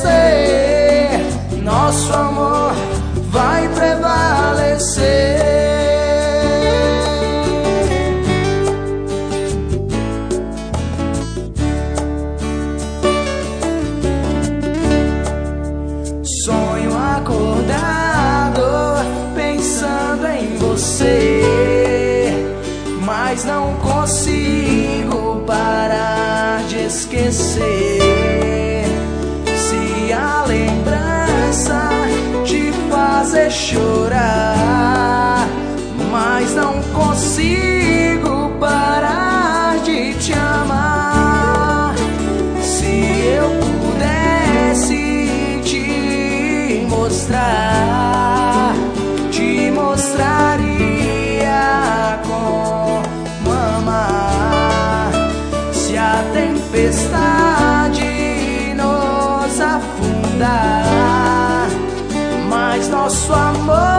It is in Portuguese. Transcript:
você, nosso amor vai prevalecer. Sonho acordado pensando em você, mas não consigo parar de esquecer. Se a lembrança te fazer chorar, mas não consigo parar de te amar. Se eu pudesse te mostrar, te mostraria como amar. Se a tempestade nos afundar, mas nosso amor